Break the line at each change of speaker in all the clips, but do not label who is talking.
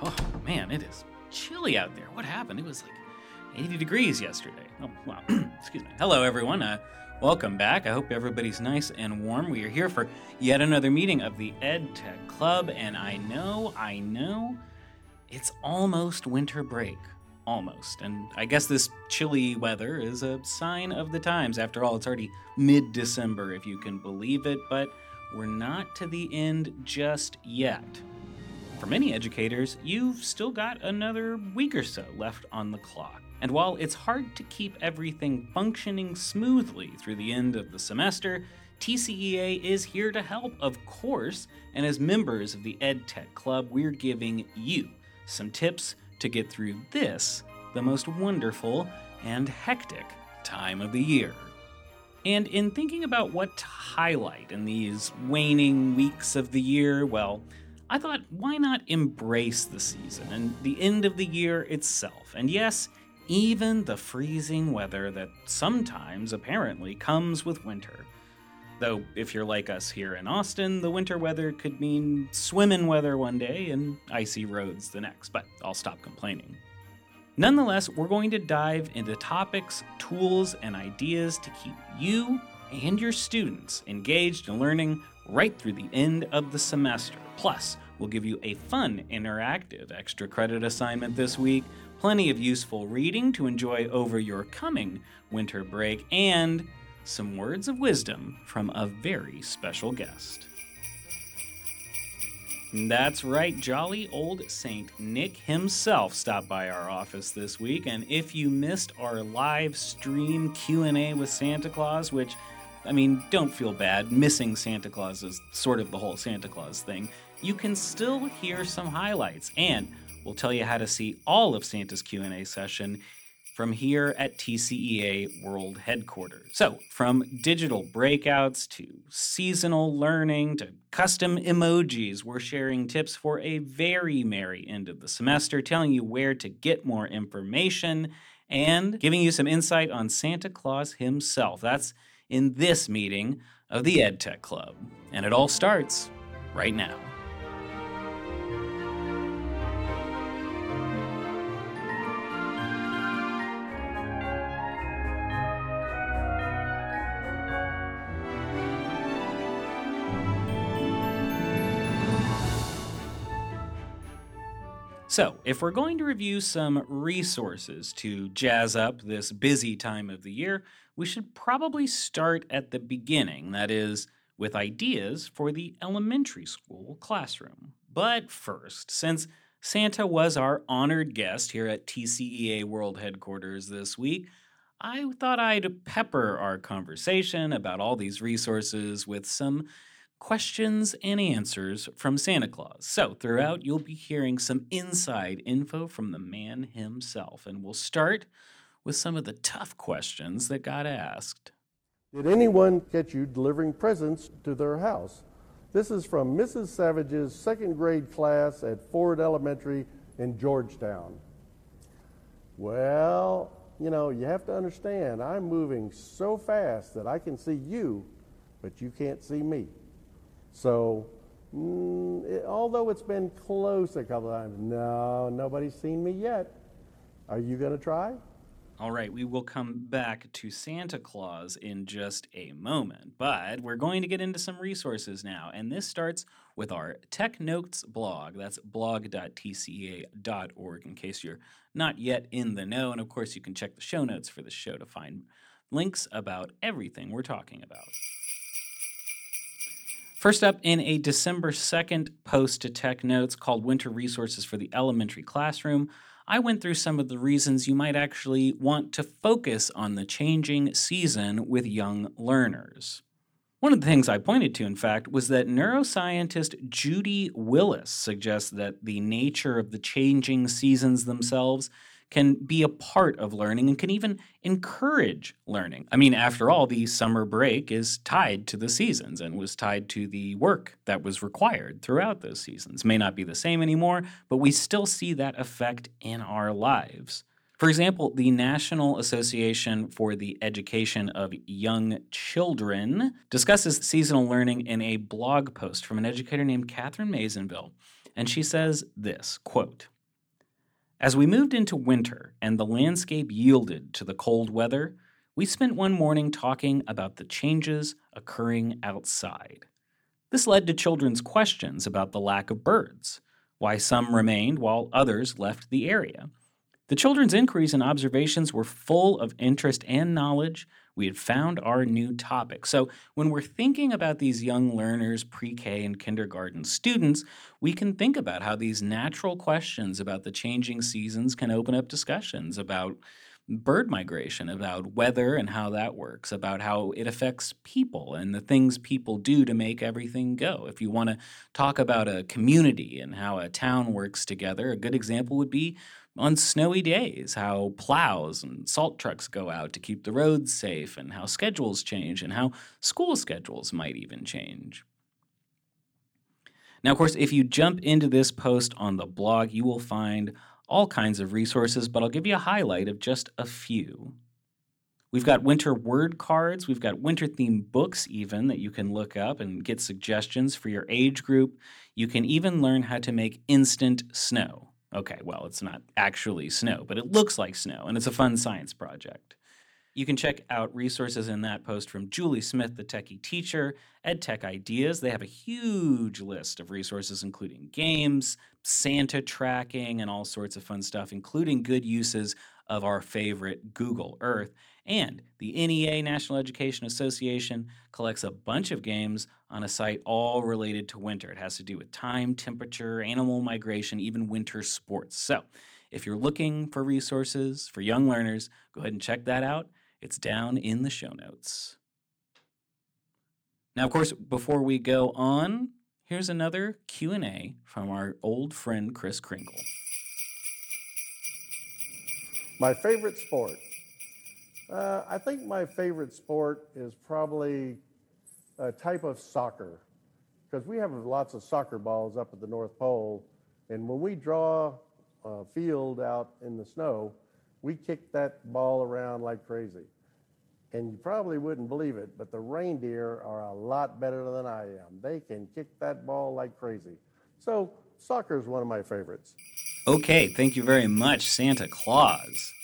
Oh, man, it is chilly out there. What happened? It was like 80 degrees yesterday. Oh, wow. Excuse me. Hello, everyone. Welcome back. I hope everybody's nice and warm. We are here for yet another meeting of the EdTech Club, and I know, it's almost winter break. Almost. And I guess this chilly weather is a sign of the times. After all, it's already mid-December, if you can believe it, but we're not to the end just yet. For many educators, you've still got another week or so left on the clock. And while it's hard to keep everything functioning smoothly through the end of the semester, TCEA is here to help, of course, and as members of the EdTech Club, we're giving you some tips to get through this, the most wonderful and hectic time of the year. And in thinking about what to highlight in these waning weeks of the year, well, I thought, why not embrace the season and the end of the year itself? And yes, even the freezing weather that sometimes apparently comes with winter. Though, if you're like us here in Austin, the winter weather could mean swimmin' weather one day and icy roads the next, but I'll stop complaining. Nonetheless, we're going to dive into topics, tools, and ideas to keep you and your students engaged in learning right through the end of the semester. Plus, we'll give you a fun, interactive extra credit assignment this week, plenty of useful reading to enjoy over your coming winter break, and some words of wisdom from a very special guest. That's right, jolly old Saint Nick himself stopped by our office this week, and if you missed our live stream Q&A with Santa Claus, which, don't feel bad, missing Santa Claus is sort of the whole Santa Claus thing, you can still hear some highlights, and we'll tell you how to see all of Santa's Q&A session from here at TCEA World Headquarters. So, from digital breakouts to seasonal learning to custom emojis, we're sharing tips for a very merry end of the semester, telling you where to get more information, and giving you some insight on Santa Claus himself. That's in this meeting of the EdTech Club. And it all starts right now. So, if we're going to review some resources to jazz up this busy time of the year, we should probably start at the beginning, that is, with ideas for the elementary school classroom. But first, since Santa was our honored guest here at TCEA World Headquarters this week, I thought I'd pepper our conversation about all these resources with some questions and answers from Santa Claus. So throughout, you'll be hearing some inside info from the man himself. And we'll start with some of the tough questions that got asked.
Did anyone catch you delivering presents to their house? This is from Mrs. Savage's second grade class at Ford Elementary in Georgetown. Well, you have to understand, I'm moving so fast that I can see you, but you can't see me. So, although it's been close a couple times, no, nobody's seen me yet. Are you going to try?
All right, we will come back to Santa Claus in just a moment, but we're going to get into some resources now, and this starts with our Tech Notes blog. That's blog.tcea.org in case you're not yet in the know, and of course you can check the show notes for the show to find links about everything we're talking about. First up, in a December 2nd post to Tech Notes called Winter Resources for the Elementary Classroom, I went through some of the reasons you might actually want to focus on the changing season with young learners. One of the things I pointed to, in fact, was that neuroscientist Judy Willis suggests that the nature of the changing seasons themselves can be a part of learning and can even encourage learning. After all, the summer break is tied to the seasons and was tied to the work that was required throughout those seasons. May not be the same anymore, but we still see that effect in our lives. For example, the National Association for the Education of Young Children discusses seasonal learning in a blog post from an educator named Catherine Maisonville. And she says this, quote, "As we moved into winter and the landscape yielded to the cold weather, we spent one morning talking about the changes occurring outside. This led to children's questions about the lack of birds, why some remained while others left the area. The children's inquiries and observations were full of interest and knowledge. We had found our new topic." So, when we're thinking about these young learners, pre K and kindergarten students, we can think about how these natural questions about the changing seasons can open up discussions about bird migration, about weather and how that works, about how it affects people and the things people do to make everything go. If you want to talk about a community and how a town works together, a good example would be on snowy days, how plows and salt trucks go out to keep the roads safe, and how schedules change, and how school schedules might even change. Now, of course, if you jump into this post on the blog, you will find all kinds of resources, but I'll give you a highlight of just a few. We've got winter word cards. We've got winter-themed books even that you can look up and get suggestions for your age group. You can even learn how to make instant snow. Okay, well, it's not actually snow, but it looks like snow, and it's a fun science project. You can check out resources in that post from Julie Smith, the Techie Teacher, EdTech Ideas. They have a huge list of resources, including games, Santa tracking, and all sorts of fun stuff, including good uses of our favorite Google Earth. And the NEA, National Education Association, collects a bunch of games on a site all related to winter. It has to do with time, temperature, animal migration, even winter sports. So if you're looking for resources for young learners, go ahead and check that out. It's down in the show notes. Now, of course, before we go on, here's another Q&A from our old friend Kris Kringle.
My favorite sport. I think my favorite sport is probably a type of soccer, because we have lots of soccer balls up at the North Pole, and when we draw a field out in the snow, we kick that ball around like crazy. And you probably wouldn't believe it, but the reindeer are a lot better than I am. They can kick that ball like crazy. So soccer is one of my favorites.
Okay, thank you very much, Santa Claus.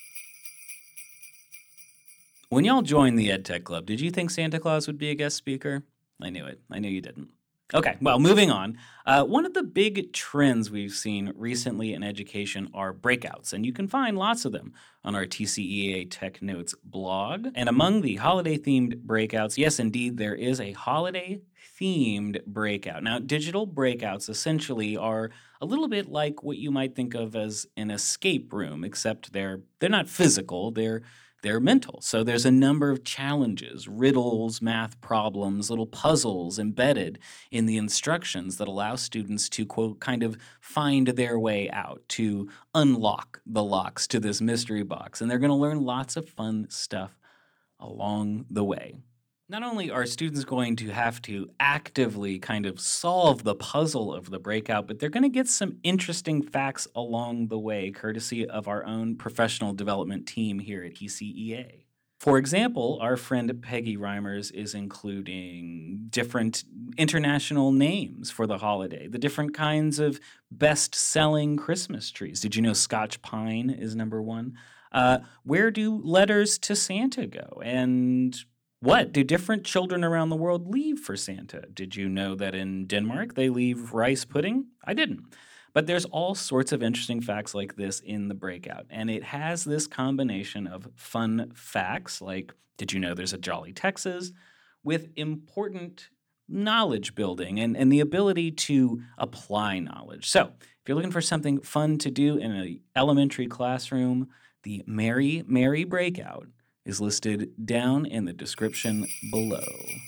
When y'all joined the EdTech Club, did you think Santa Claus would be a guest speaker? I knew it. I knew you didn't. Okay, well, moving on. One of the big trends we've seen recently in education are breakouts, and you can find lots of them on our TCEA Tech Notes blog. And among the holiday-themed breakouts, yes, indeed, there is a holiday-themed breakout. Now, digital breakouts essentially are a little bit like what you might think of as an escape room, except they're not physical, they're mental. So there's a number of challenges, riddles, math problems, little puzzles embedded in the instructions that allow students to, quote, kind of find their way out, to unlock the locks to this mystery box. And they're going to learn lots of fun stuff along the way. Not only are students going to have to actively kind of solve the puzzle of the breakout, but they're going to get some interesting facts along the way, courtesy of our own professional development team here at TCEA. For example, our friend Peggy Reimers is including different international names for the holiday, the different kinds of best-selling Christmas trees. Did you know Scotch pine is number one? Where do letters to Santa go? And what do different children around the world leave for Santa? Did you know that in Denmark they leave rice pudding? I didn't. But there's all sorts of interesting facts like this in the breakout. And it has this combination of fun facts, like, did you know there's a Jolly Texas, with important knowledge building and the ability to apply knowledge. So if you're looking for something fun to do in an elementary classroom, the Merry Merry Breakout is listed down in the description below.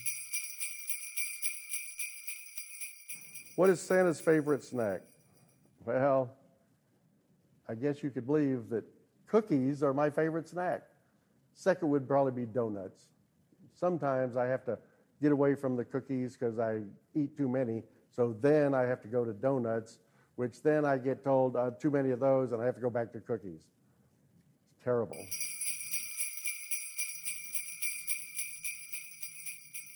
What is Santa's favorite snack? Well, I guess you could believe that cookies are my favorite snack. Second would probably be donuts. Sometimes I have to get away from the cookies because I eat too many, so then I have to go to donuts, which then I get told too many of those and I have to go back to cookies. It's terrible.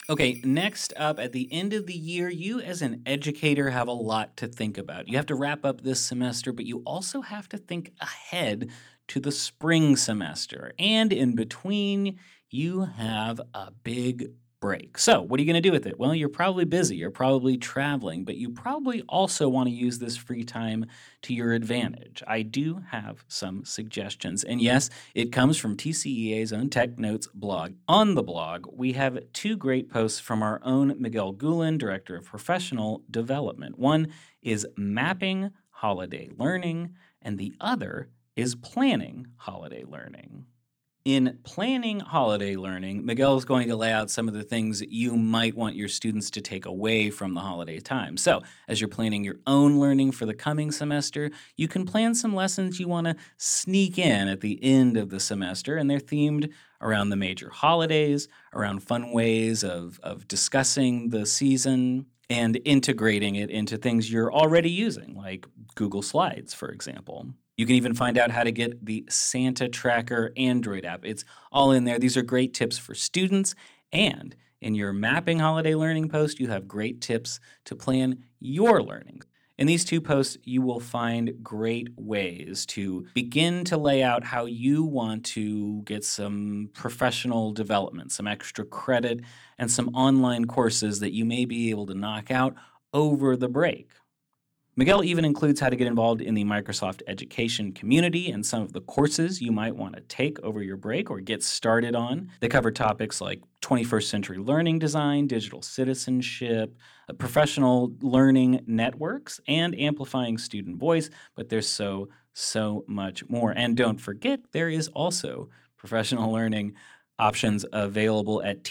Okay, next up, at the end of the year, you as an educator have a lot to think about. You have to wrap up this semester, but you also have to think ahead to the spring semester. And in between, you have a big break. So, what are you going to do with it? Well, you're probably busy, you're probably traveling, but you probably also want to use this free time to your advantage. I do have some suggestions. And yes, it comes from TCEA's own Tech Notes blog. On the blog, we have two great posts from our own Miguel Gulen, Director of Professional Development. One is Mapping Holiday Learning, and the other is Planning Holiday Learning. In planning holiday learning, Miguel is going to lay out some of the things that you might want your students to take away from the holiday time. So, as you're planning your own learning for the coming semester, you can plan some lessons you want to sneak in at the end of the semester, and they're themed around the major holidays, around fun ways of discussing the season, and integrating it into things you're already using, like Google Slides, for example. You can even find out how to get the Santa Tracker Android app. It's all in there. These are great tips for students. And in your Mapping Holiday Learning post, you have great tips to plan your learning. In these two posts, you will find great ways to begin to lay out how you want to get some professional development, some extra credit, and some online courses that you may be able to knock out over the break. Miguel even includes how to get involved in the Microsoft education community and some of the courses you might want to take over your break or get started on. They cover topics like 21st century learning design, digital citizenship, professional learning networks, and amplifying student voice, but there's so much more. And don't forget, there is also professional learning options available at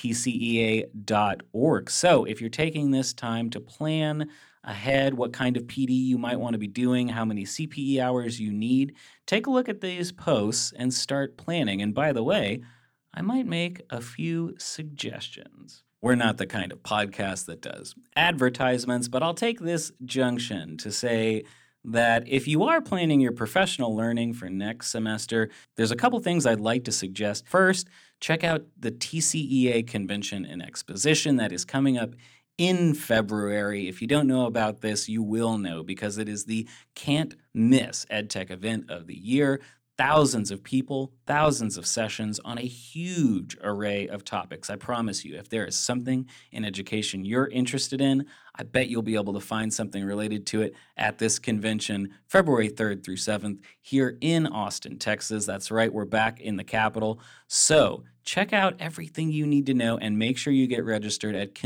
tcea.org. So if you're taking this time to plan ahead what kind of PD you might want to be doing, how many CPE hours you need, take a look at these posts and start planning. And by the way, I might make a few suggestions. We're not the kind of podcast that does advertisements, but I'll take this junction to say that if you are planning your professional learning for next semester, there's a couple things I'd like to suggest. First, check out the TCEA Convention and Exposition that is coming up in February. If you don't know about this, you will know because it is the can't miss EdTech event of the year. Thousands of people, thousands of sessions on a huge array of topics. I promise you, if there is something in education you're interested in, I bet you'll be able to find something related to it at this convention, February 3rd through 7th, here in Austin, Texas. That's right, we're back in the capital. So check out everything you need to know and make sure you get registered at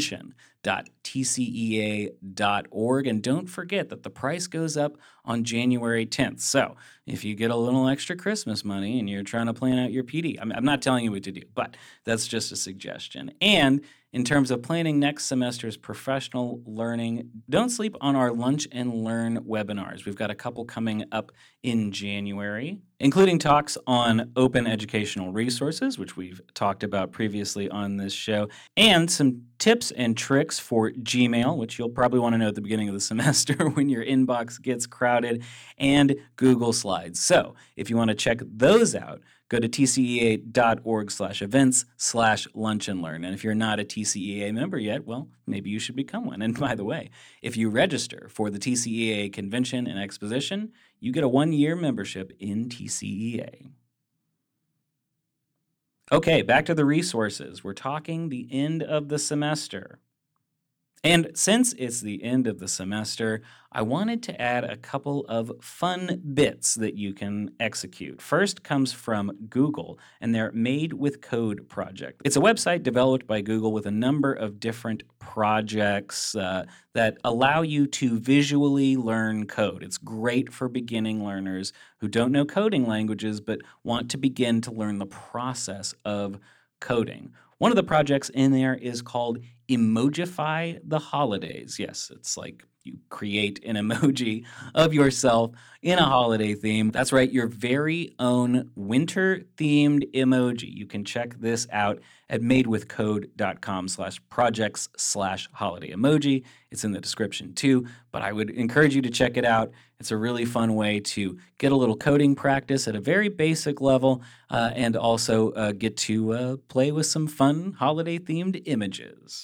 convention.tcea.org. And don't forget that the price goes up on January 10th. So if you get a little extra Christmas money and you're trying to plan out your PD, I'm not telling you what to do, but that's just a suggestion. And in terms of planning next semester's professional learning, don't sleep on our Lunch and Learn webinars. We've got a couple coming up in January, including talks on open educational resources, which we've talked about previously on this show, and some tips and tricks for Gmail, which you'll probably want to know at the beginning of the semester when your inbox gets crowded, and Google Slides. So if you want to check those out, go to tcea.org/events/lunch and learn. And if you're not a TCEA member yet, well, maybe you should become one. And by the way, if you register for the TCEA Convention and Exposition, you get a 1-year membership in TCEA. Okay, back to the resources. We're talking the end of the semester. And since it's the end of the semester, I wanted to add a couple of fun bits that you can execute. First comes from Google and their Made with Code project. It's a website developed by Google with a number of different projects that allow you to visually learn code. It's great for beginning learners who don't know coding languages but want to begin to learn the process of coding. One of the projects in there is called Emojify the Holidays. Yes, it's like You create an emoji of yourself in a holiday theme. That's right, your very own winter-themed emoji. You can check this out at madewithcode.com/projects/holiday emoji. It's in the description too, but I would encourage you to check it out. It's a really fun way to get a little coding practice at a very basic level and also get to play with some fun holiday-themed images.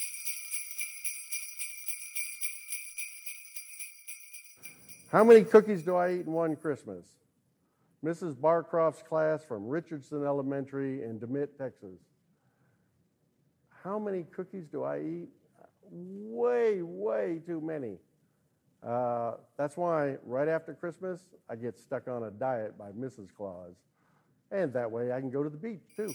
How many cookies do I eat in one Christmas? Mrs. Barcroft's class from Richardson Elementary in DeMitt, Texas. How many cookies do I eat? Way, way too many. That's why right after Christmas, I get stuck on a diet by Mrs. Claus. And that way I can go to the beach too.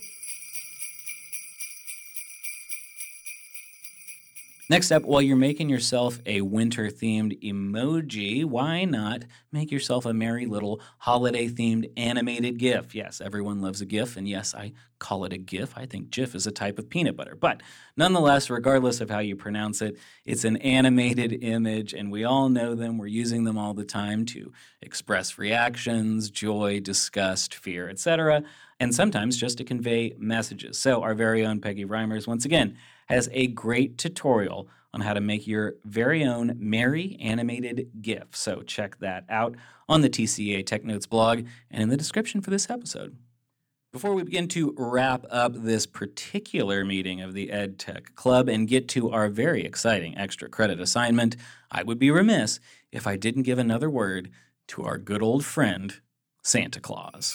Next up, while you're making yourself a winter-themed emoji, why not make yourself a merry little holiday-themed animated GIF? Yes, everyone loves a GIF, and yes, I call it a GIF. I think Jif is a type of peanut butter. But nonetheless, regardless of how you pronounce it, it's an animated image, and we all know them. We're using them all the time to express reactions, joy, disgust, fear, etc., and sometimes just to convey messages. So our very own Peggy Reimers, once again, has a great tutorial on how to make your very own merry animated GIF. So check that out on the TCEA Tech Notes blog and in the description for this episode. Before we begin to wrap up this particular meeting of the EdTech Club and get to our very exciting extra credit assignment, I would be remiss if I didn't give another word to our good old friend, Santa Claus.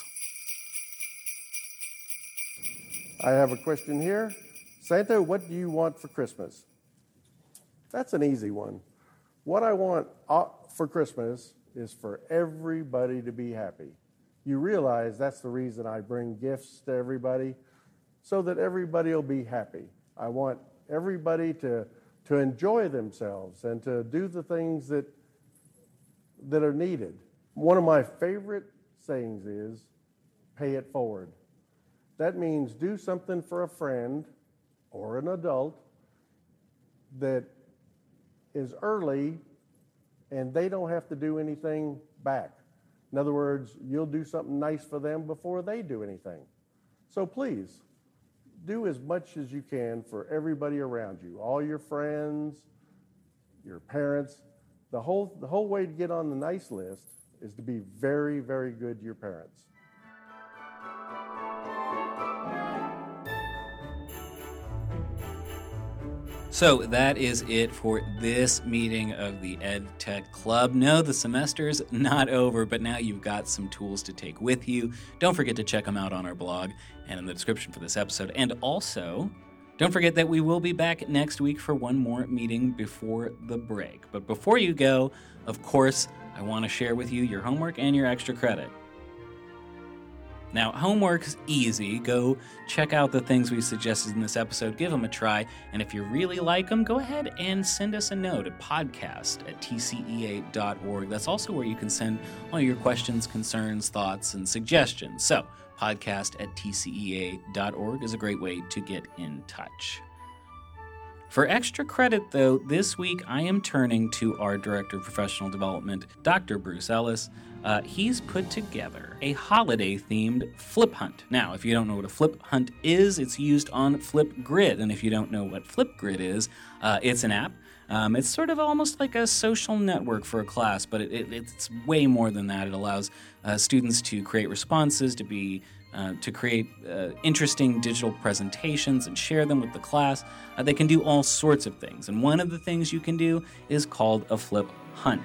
I have a question here. Santa, what do you want for Christmas? That's an easy one. What I want for Christmas is for everybody to be happy. You realize that's the reason I bring gifts to everybody, so that everybody will be happy. I want everybody to enjoy themselves and to do the things that are needed. One of my favorite sayings is, pay it forward. That means do something for a friend or an adult that is early and they don't have to do anything back. In other words, you'll do something nice for them before they do anything. So please, do as much as you can for everybody around you, all your friends, your parents. The whole way to get on the nice list is to be very, very good to your parents.
So that is it for this meeting of the EdTech Club. No, the semester's not over, but now you've got some tools to take with you. Don't forget to check them out on our blog and in the description for this episode. And also, don't forget that we will be back next week for one more meeting before the break. But before you go, of course, I want to share with you your homework and your extra credit. Now, homework's easy. Go check out the things we suggested in this episode. Give them a try. And if you really like them, go ahead and send us a note at podcast@tcea.org. That's also where you can send all your questions, concerns, thoughts, and suggestions. So, podcast@tcea.org is a great way to get in touch. For extra credit, though, this week I am turning to our Director of Professional Development, Dr. Bruce Ellis. He's put together a holiday-themed flip hunt. Now, if you don't know what a flip hunt is, it's used on Flipgrid. And if you don't know what Flipgrid is, it's an app. It's sort of almost like a social network for a class, but it's way more than that. It allows students to create responses, to create interesting digital presentations and share them with the class. They can do all sorts of things. And one of the things you can do is called a flip hunt.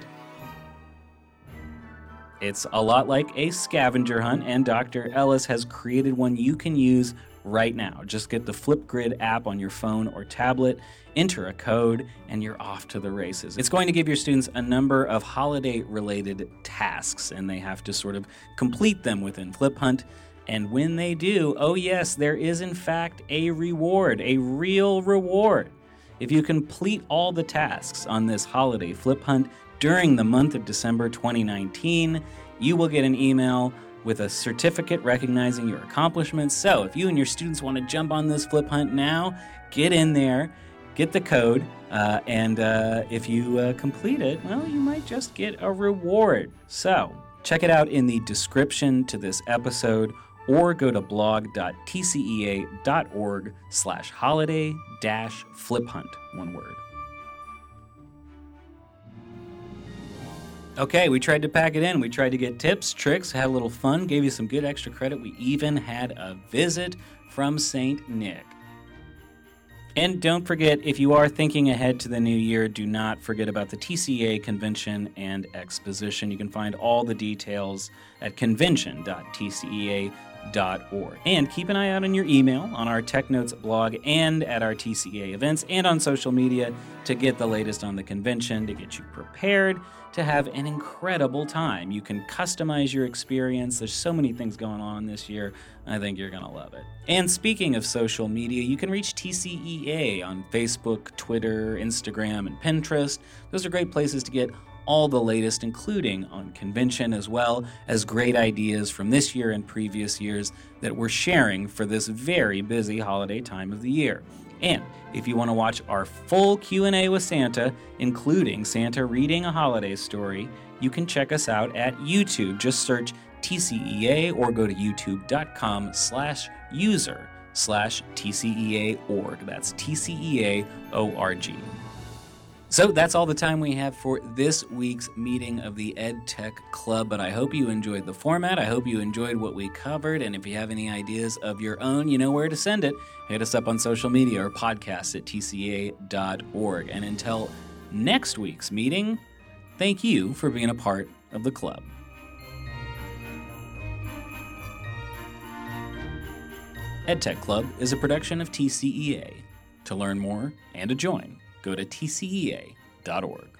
It's a lot like a scavenger hunt, and Dr. Ellis has created one you can use right now. Just get the Flipgrid app on your phone or tablet, enter a code, and you're off to the races. It's going to give your students a number of holiday-related tasks, and they have to sort of complete them within Flip Hunt. And when they do, oh yes, there is in fact a reward, a real reward. If you complete all the tasks on this holiday Flip Hunt during the month of December 2019, you will get an email with a certificate recognizing your accomplishments. So if you and your students want to jump on this Flip Hunt now, get in there, get the code, and if you complete it, well, you might just get a reward. So check it out in the description to this episode, or go to blog.tcea.org/holiday-fliphunt, one word. Okay, we tried to pack it in. We tried to get tips, tricks, had a little fun, gave you some good extra credit. We even had a visit from St. Nick. And don't forget, if you are thinking ahead to the new year, do not forget about the TCEA Convention and Exposition. You can find all the details at convention.tcea.org. And keep an eye out on your email, on our Tech Notes blog, and at our TCEA events, and on social media to get the latest on the convention, to get you prepared to have an incredible time. You can customize your experience. There's so many things going on this year. I think you're going to love it. And speaking of social media, you can reach TCEA on Facebook, Twitter, Instagram, and Pinterest. Those are great places to get all the latest, including on convention, as well as great ideas from this year and previous years that we're sharing for this very busy holiday time of the year. And if you want to watch our full Q&A with Santa, including Santa reading a holiday story, you can check us out at YouTube. Just search TCEA or go to youtube.com/user/TCEA.org. That's TCEA.org. So that's all the time we have for this week's meeting of the EdTech Club, but I hope you enjoyed the format. I hope you enjoyed what we covered, and if you have any ideas of your own, you know where to send it. Hit us up on social media or podcast@tcea.org. And until next week's meeting, thank you for being a part of the club. EdTech Club is a production of TCEA. To learn more and to join, go to tcea.org.